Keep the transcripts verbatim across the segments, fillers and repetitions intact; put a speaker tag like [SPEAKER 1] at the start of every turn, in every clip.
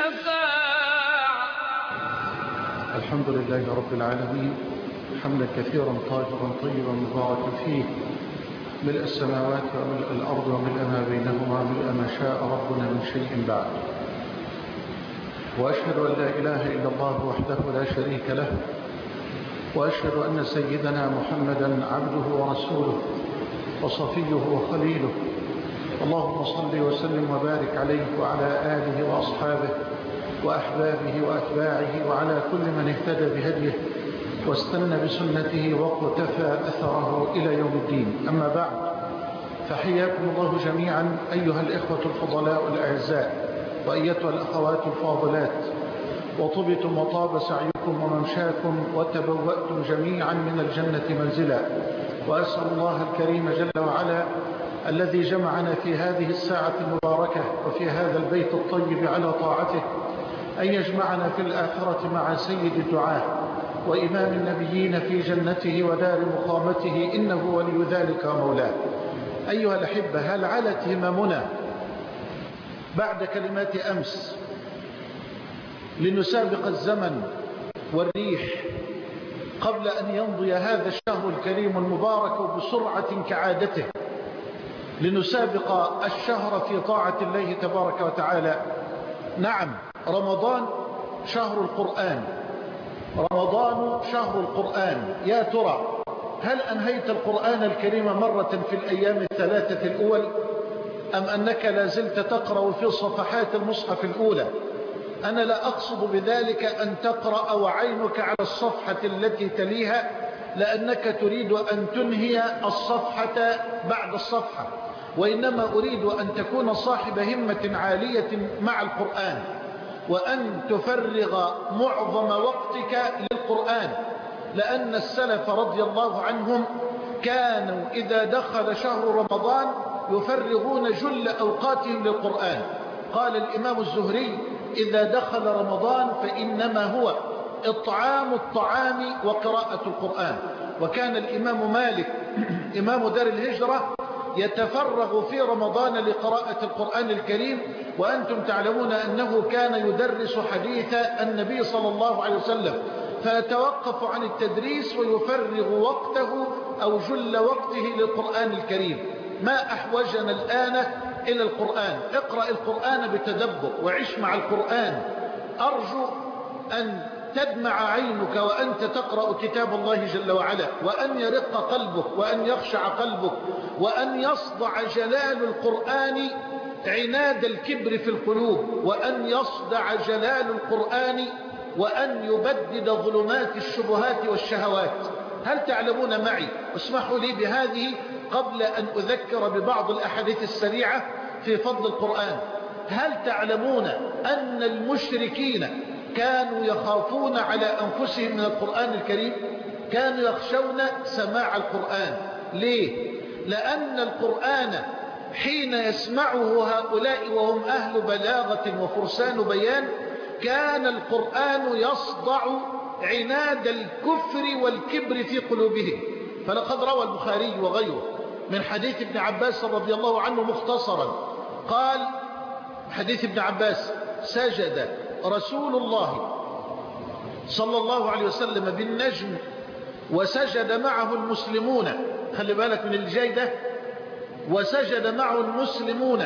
[SPEAKER 1] الشفاعة.
[SPEAKER 2] الحمد لله رب العالمين، حمدا كثيرا طاهرا طيبا مباركا فيه، ملء السماوات وملء الأرض وملء ما بينهما وملء ما شاء ربنا من شيء بعد. وأشهد أن لا إله إلا الله وحده لا شريك له، وأشهد أن سيدنا محمدا عبده ورسوله وصفيه وخليله. اللهم صل وسلم وبارك عليه وعلى آله وأصحابه وأحبابه وأتباعه وعلى كل من اهتدى بهديه واستنى بسنته واقتفى أثره إلى يوم الدين. أما بعد، فحياكم الله جميعا أيها الإخوة الفضلاء الأعزاء وأيتها الأخوات الفاضلات، وطبتم وطاب سعيكم وممشاكم وتبوأتم جميعا من الجنة منزلا. وأسأل الله الكريم جل وعلا الذي جمعنا في هذه الساعة المباركة وفي هذا البيت الطيب على طاعته أن يجمعنا في الآخرة مع سيد الدعاة وإمام النبيين في جنته ودار مقامته، إنه ولي ذلك ومولاه. أيها الأحبة، هل علت هممنا بعد كلمات أمس لنسابق الزمن والريح قبل أن يمضي هذا الشهر الكريم المبارك بسرعة كعادته، لنسابق الشهر في طاعة الله تبارك وتعالى؟ نعم، رمضان شهر القرآن، رمضان شهر القرآن. يا ترى هل أنهيت القرآن الكريم مرة في الأيام الثلاثة الأول، أم أنك لا زلت تقرأ في صفحات المصحف الأولى؟ أنا لا أقصد بذلك أن تقرأ وعينك على الصفحة التي تليها، لأنك تريد أن تنهي الصفحة بعد الصفحة، وإنما أريد أن تكون صاحب همة عالية مع القرآن، وأن تفرغ معظم وقتك للقرآن، لأن السلف رضي الله عنهم كانوا إذا دخل شهر رمضان يفرغون جل أوقاتهم للقرآن. قال الإمام الزهري: إذا دخل رمضان فإنما هو إطعام الطعام وقراءة القرآن. وكان الإمام مالك إمام دار الهجرة يتفرغ في رمضان لقراءة القرآن الكريم، وأنتم تعلمون أنه كان يدرس حديث النبي صلى الله عليه وسلم، فيتوقف عن التدريس ويفرغ وقته أو جل وقته للقرآن الكريم. ما أحوجنا الآن إلى القرآن؟ اقرأ القرآن بتدبر وعش مع القرآن. أرجو أن تدمع عينك وأنت تقرأ كتاب الله جل وعلا، وأن يرق قلبك وأن يخشع قلبك وأن يصدع جلال القرآن عناد الكبر في القلوب، وأن يصدع جلال القرآن وأن يبدد ظلمات الشبهات والشهوات. هل تعلمون معي، اسمحوا لي بهذه قبل أن أذكر ببعض الأحاديث السريعة في فضل القرآن، هل تعلمون أن المشركين كانوا يخافون على أنفسهم من القرآن الكريم؟ كانوا يخشون سماع القرآن. ليه؟ لأن القرآن حين يسمعه هؤلاء وهم أهل بلاغة وفرسان بيان، كان القرآن يصدع عناد الكفر والكبر في قلوبهم. فلقد روى البخاري وغيره من حديث ابن عباس رضي الله عنه مختصرا، قال حديث ابن عباس: سجد رسول الله صلى الله عليه وسلم بالنجم وسجد معه المسلمون. خلي بالك من الجاي ده، وسجد معه المسلمون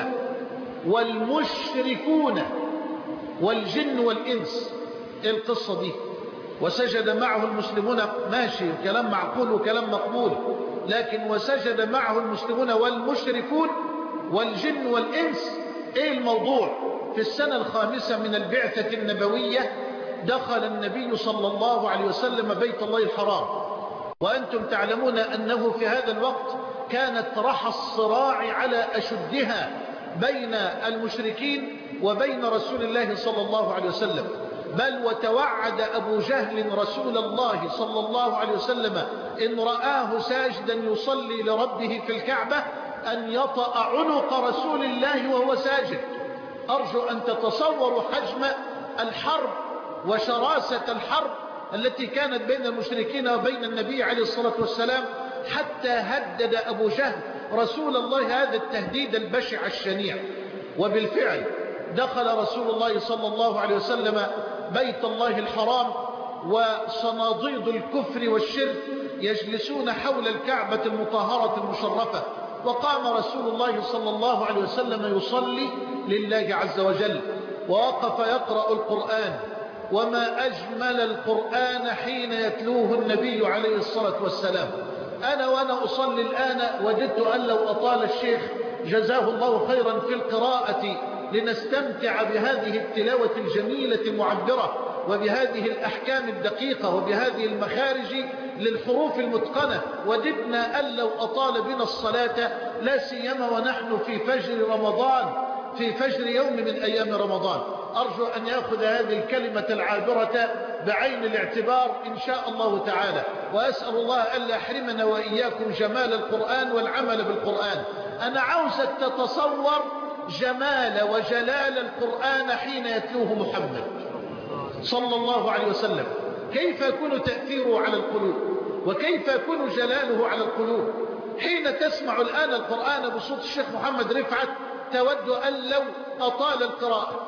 [SPEAKER 2] والمشركون والجن والإنس. ايه القصة دي؟ وسجد معه المسلمون، ماشي، كلام معقول وكلام مقبول، لكن وسجد معه المسلمون والمشركون والجن والإنس. ايه الموضوع؟ في السنة الخامسة من البعثة النبوية دخل النبي صلى الله عليه وسلم بيت الله الحرام، وأنتم تعلمون أنه في هذا الوقت كانت رحى الصراع على أشدها بين المشركين وبين رسول الله صلى الله عليه وسلم، بل وتوعد أبو جهل رسول الله صلى الله عليه وسلم إن رآه ساجدا يصلي لربه في الكعبة أن يطأ عنق رسول الله وهو ساجد. أرجو أن تتصوروا حجم الحرب وشراسة الحرب التي كانت بين المشركين وبين النبي عليه الصلاة والسلام، حتى هدد أبو جهل رسول الله هذا التهديد البشع الشنيع. وبالفعل دخل رسول الله صلى الله عليه وسلم بيت الله الحرام وصناديد الكفر والشرك يجلسون حول الكعبة المطهرة المشرفة، وقام رسول الله صلى الله عليه وسلم يصلي لله عز وجل ووقف يقرأ القرآن. وما أجمل القرآن حين يتلوه النبي عليه الصلاة والسلام. أنا وأنا أصلي الآن وددت أن لو أطال الشيخ جزاه الله خيرا في القراءة لنستمتع بهذه التلاوة الجميلة المعبرة وبهذه الأحكام الدقيقة وبهذه المخارج للحروف المتقنة. وددنا أن لو أطال بنا الصلاة لا سيما ونحن في فجر رمضان، في فجر يوم من أيام رمضان. أرجو أن يأخذ هذه الكلمة العابرة بعين الاعتبار إن شاء الله تعالى، وأسأل الله ألا يحرمنا وإياكم جمال القرآن والعمل بالقرآن. أنا عاوزك تتصور جمال وجلال القرآن حين يتلوه محمد صلى الله عليه وسلم، كيف يكون تأثيره على القلوب وكيف يكون جلاله على القلوب. حين تسمع الآن القرآن بصوت الشيخ محمد رفعت تود أن لو أطال القراءة.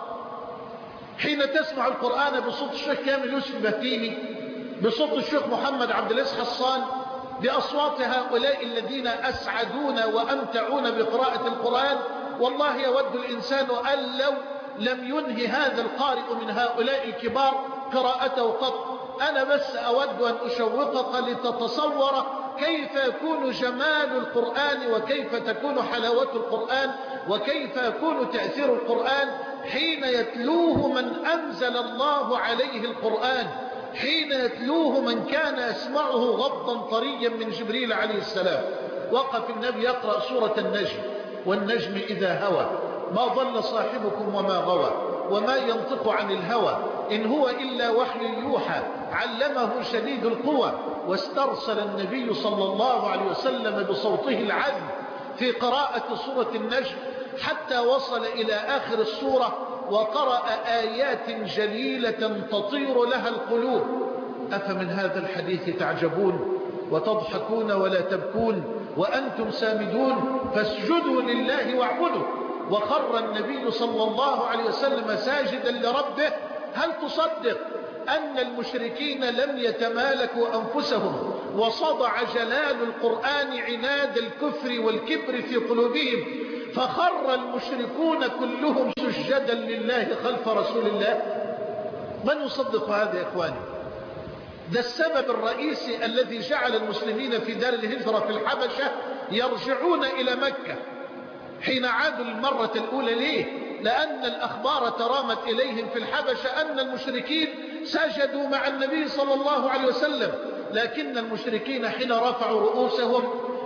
[SPEAKER 2] حين تسمع القرآن بصوت الشيخ كامل يوسف البهتيمي، بصوت الشيخ محمد عبد العزيز حصان، بأصوات هؤلاء الذين أسعدونا وأمتعونا بقراءة القرآن، والله يود الإنسان أن لو لم ينهي هذا القارئ من هؤلاء الكبار قراءته قط. أنا بس أود أن أشوقك لتتصور كيف يكون جمال القرآن وكيف تكون حلاوة القرآن وكيف يكون تأثير القرآن حين يتلوه من أنزل الله عليه القرآن، حين يتلوه من كان يسمعه غضا طريا من جبريل عليه السلام. وقف النبي يقرأ سورة النجم، والنجم إذا هوى ما ضل صاحبكم وما غوى وما ينطق عن الهوى إن هو إلا وحي يوحى علمه شديد القوى. واسترسل النبي صلى الله عليه وسلم بصوته العذب في قراءة سورة النجم حتى وصل إلى آخر السورة وقرأ آيات جليلة تطير لها القلوب. أفمن هذا الحديث تعجبون وتضحكون ولا تبكون وأنتم سامدون فاسجدوا لله واعبدوا. وخر النبي صلى الله عليه وسلم ساجدا لربه. هل تصدق أن المشركين لم يتمالكوا أنفسهم وصدع جلال القرآن عناد الكفر والكبر في قلوبهم فخر المشركون كلهم سجدا لله خلف رسول الله؟ من يصدق هذا يا إخواني؟ ده السبب الرئيسي الذي جعل المسلمين في دار الهجرة في الحبشة يرجعون إلى مكة حين عادوا المرة الأولى. ليه؟ لأن الأخبار ترامت إليهم في الحبشة أن المشركين سجدوا مع النبي صلى الله عليه وسلم، لكن المشركين حين رفعوا رؤوسهم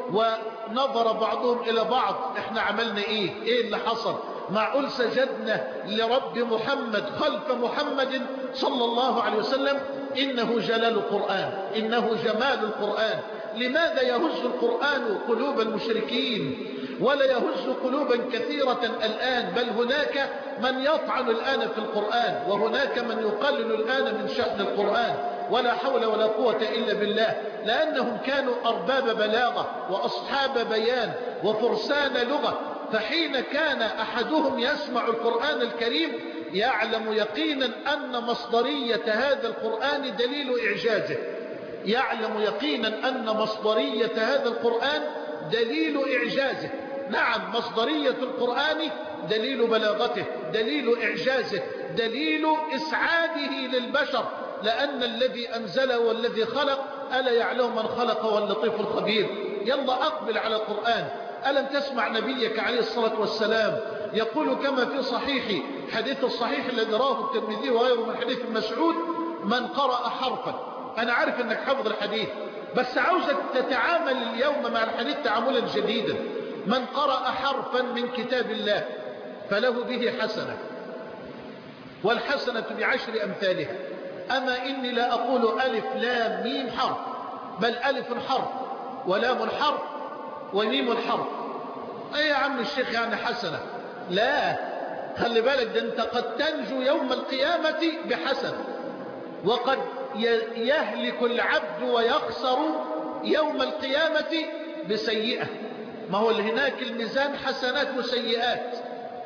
[SPEAKER 2] ونظر بعضهم إلى بعض احنا عملنا ايه؟ ايه اللي حصل؟ معقول سجدنا لرب محمد خلف محمد صلى الله عليه وسلم؟ إنه جلال القرآن، إنه جمال القرآن. لماذا يهز القرآن قلوب المشركين ولا يهز قلوبا كثيرة الآن؟ بل هناك من يطعن الآن في القرآن وهناك من يقلل الآن من شأن القرآن، ولا حول ولا قوة إلا بالله، لأنهم كانوا أرباب بلاغة وأصحاب بيان وفرسان لغة. فحين كان أحدهم يسمع القرآن الكريم يعلم يقينا أن مصدرية هذا القرآن دليل إعجازه، يعلم يقينا أن مصدرية هذا القرآن دليل إعجازه. نعم، مصدرية القرآن دليل بلاغته، دليل إعجازه، دليل إسعاده للبشر، لأن الذي أنزله والذي خلق ألا يعلم من خلق واللطيف الخبير. يلا أقبل على القرآن. ألم تسمع نبيك عليه الصلاة والسلام يقول كما في صحيح حديث الصحيح الذي رواه الترمذي وغيره من حديث مسعود: من قرأ حرفا. أنا عارف أنك حفظ الحديث بس عاوزك تتعامل اليوم مع الحديث تعاملا جديدا. من قرأ حرفا من كتاب الله فله به حسنة، والحسنة بعشر أمثالها. أما إني لا أقول ألف لام ميم حرف، بل ألف حرف ولام حرف وميم حرف. أي يا عم الشيخ يعني حسنة؟ لا، خلي بالك، ده أنت قد تنجو يوم القيامة بحسنة، وقد يهلك العبد ويخسر يوم القيامة بسيئة. ما هو هناك الميزان حسنات وسيئات،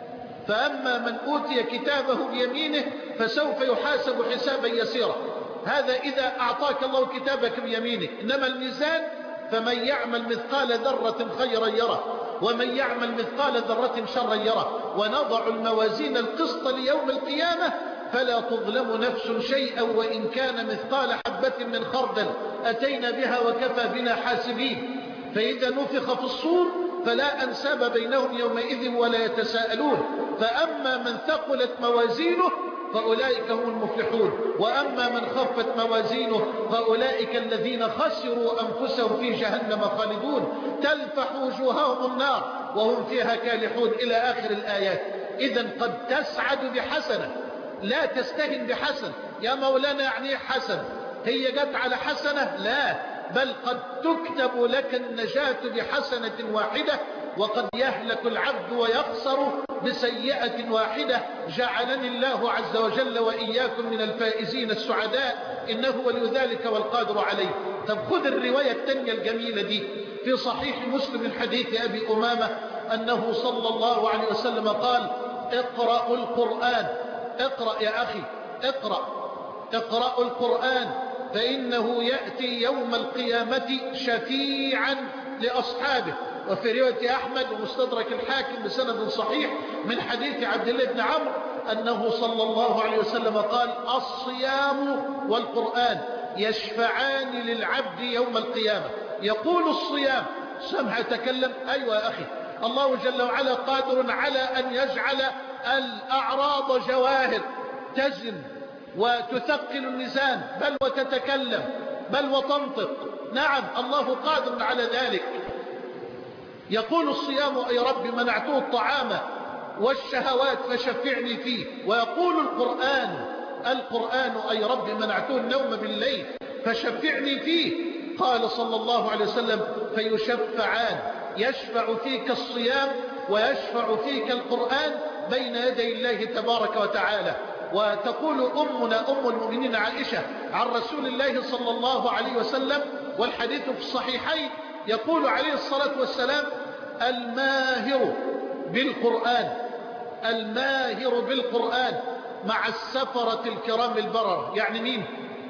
[SPEAKER 2] فأما من أوتي كتابه بيمينه فسوف يحاسب حسابا يسيرا. هذا إذا أعطاك الله كتابك بيمينك. إنما الميزان فمن يعمل مثقال ذرة خيرا يره ومن يعمل مثقال ذرة شرا يره ونضع الموازين القسط ليوم القيامة فلا تظلم نفس شيئا وإن كان مثقال حبة من خردل أتينا بها وكفى بنا حاسبين. فإذا نفخ في الصور فلا أنساب بينهم يومئذ ولا يتساءلون. فأما من ثقلت موازينه فأولئك هم المفلحون وأما من خفت موازينه فأولئك الذين خسروا أنفسهم في جهنم خالدون تلفح وجوههم النار وهم فيها كالحون إلى آخر الآيات. إذن قد تسعد بحسنة لا تستهن بحسن. يا مولانا يعني حسن هي جت على حسنة؟ لا، بل قد تكتب لك النجاة بحسنة واحدة وقد يهلك العبد ويخسر بسيئة واحدة. جعلني الله عز وجل وإياكم من الفائزين السعداء إنه ولي ذلك والقادر عليه. طب خذ الرواية التانية الجميلة دي في صحيح مسلم من حديث أبي أمامة أنه صلى الله عليه وسلم قال اقرأوا القرآن. اقرأ يا أخي، اقرأ اقرأوا القرآن فإنه يأتي يوم القيامة شفيعا لأصحابه. وفي رواية أحمد ومستدرك الحاكم بسند صحيح من حديث عبد الله بن عمرو أنه صلى الله عليه وسلم قال الصيام والقرآن يشفعان للعبد يوم القيامة. يقول الصيام سمع تكلم. أيوة يا أخي، الله جل وعلا قادر على أن يجعل الأعراض جواهر تزن وتثقل الميزان بل وتتكلم بل وتنطق. نعم الله قادر على ذلك. يقول الصيام أي رب منعته الطعام والشهوات فشفعني فيه. ويقول القرآن القرآن أي رب منعته النوم بالليل فشفعني فيه. قال صلى الله عليه وسلم فيشفعان يشفع فيك الصيام ويشفع فيك القرآن بين يدي الله تبارك وتعالى. وتقول أمنا أم المؤمنين عائشة عن رسول الله صلى الله عليه وسلم والحديث في الصحيحين يقول عليه الصلاة والسلام الماهر بالقرآن الماهر بالقرآن مع السفرة الكرام البرر. يعني مين؟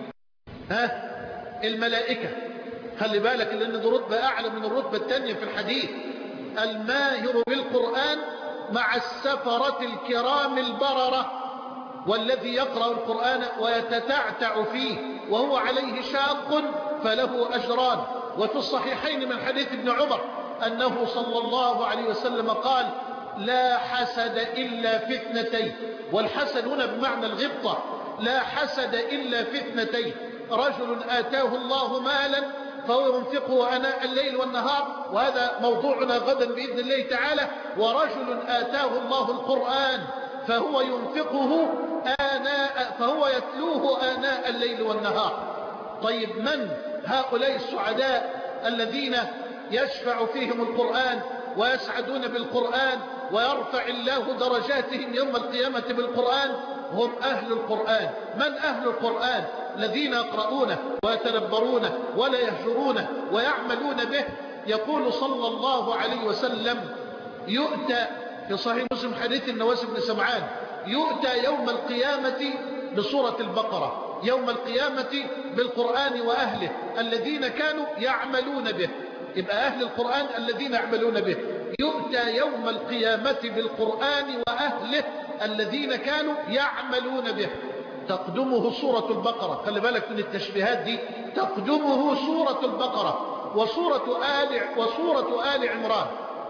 [SPEAKER 2] ها؟ الملائكة. خلي بالك لأن دي رتبة أعلى من الرتبة الثانية في الحديث. الماهر بالقرآن مع السفرة الكرام البررة والذي يقرأ القرآن ويتتعتع فيه وهو عليه شاق فله أجران. وفي الصحيحين من حديث ابن عمر أنه صلى الله عليه وسلم قال لا حسد إلا في اثنتين. والحسد هنا بمعنى الغبطة. لا حسد إلا في اثنتين رجل آتاه الله مالا فهو ينفقه آناء الليل والنهار وهذا موضوعنا غدا بإذن الله تعالى. ورجل آتاه الله القرآن فهو ينفقه آناء فهو يتلوه آناء الليل والنهار. طيب من هؤلاء السعداء الذين يشفع فيهم القرآن ويسعدون بالقرآن ويرفع الله درجاتهم يوم القيامة بالقرآن؟ هم أهل القرآن. من أهل القرآن؟ الذين يقرؤونه ويتدبرونه ولا يهجرونه ويعملون به. يقول صلى الله عليه وسلم يؤتى في صحيح مسلم حديث النواس بن سمعان يؤتى يوم القيامة بسورة البقرة يوم القيامة بالقرآن وأهله الذين كانوا يعملون به. يبقى أهل القرآن الذين يعملون به. يؤتى يوم القيامة بالقرآن وأهله الذين كانوا يعملون به. تقدمه سورة البقرة. خلي بالك من التشبيهات دي. تقدمه سورة البقرة وسورة آل وسورة آل عمران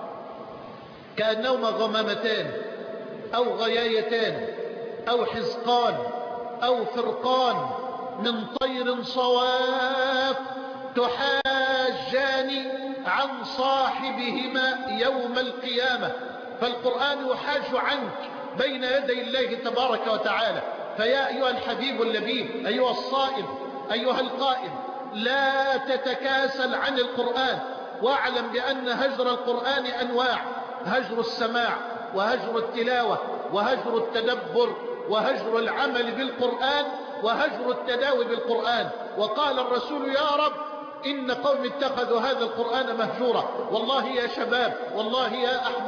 [SPEAKER 2] كأنهما غمامتان أو غيايتان أو حزقان أو فرقان من طير صواف تحاجان عن صاحبهما يوم القيامة. فالقرآن يحاج عنك بين يدي الله تبارك وتعالى. فيا أيها الحبيب اللبيب أيها الصائم أيها القائم لا تتكاسل عن القرآن واعلم بأن هجر القرآن أنواع. هجر السماع وهجر التلاوة وهجر التدبر وهجر العمل بالقرآن وهجر التداوي بالقرآن. وقال الرسول يا رب إن قوم اتخذوا هذا القرآن مهجورا. والله يا شباب والله يا أحباب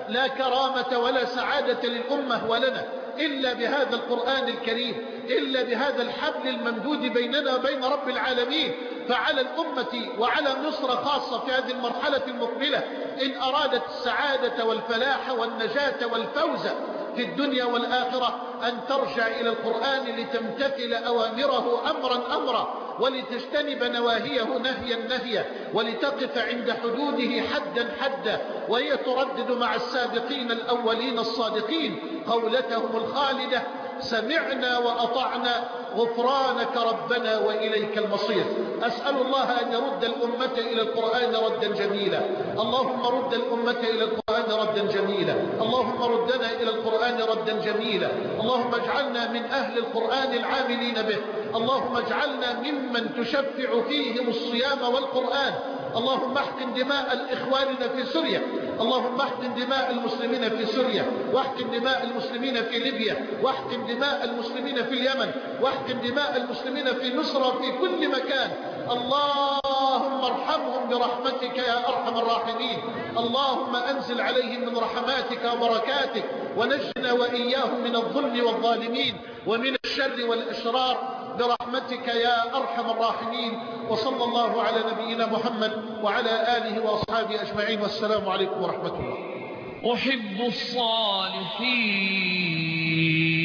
[SPEAKER 2] لا كرامة ولا سعادة للأمة ولنا إلا بهذا القرآن الكريم، إلا بهذا الحبل الممدود بيننا وبين رب العالمين. فعلى الأمة وعلى مصر خاصة في هذه المرحلة المقبلة إن أرادت السعادة والفلاح والنجاة والفوز في الدنيا والآخرة أن ترجع إلى القرآن لتمتثل أوامره أمرا أمرا، ولتجتنب نواهيه نهيا نهيا، ولتقف عند حدوده حدا حدا، وهي تردد مع السابقين الأولين الصادقين قولتهم الخالدة: سمعنا وأطعنا غفرانك ربنا وإليك المصير. أسأل الله أن يرد الأمة إلى القرآن ردا جميلا. اللهم رد الأمة إلى القرآن ردا جميلا. اللهم ردنا إلى القرآن ردا جميلا. اللهم اجعلنا من أهل القرآن العاملين به. اللهم اجعلنا ممن تشفع فيهم الصيام والقرآن. اللهم احقن دماء الإخواننا في سوريا. اللهم احقن دماء المسلمين في سوريا، واحقن دماء المسلمين في ليبيا، واحقن دماء المسلمين في اليمن، واحقن دماء المسلمين في مصر وفي كل مكان. اللهم ارحمهم برحمتك يا أرحم الراحمين. اللهم أنزل عليهم من رحماتك وبركاتك، ونجنا وإياهم من الظلم والظالمين ومن الشر والأشرار برحمتك يا أرحم الراحمين. وصلى الله على نبينا محمد وعلى آله وأصحابه أجمعين، والسلام عليكم ورحمة الله.
[SPEAKER 1] أحب الصالحين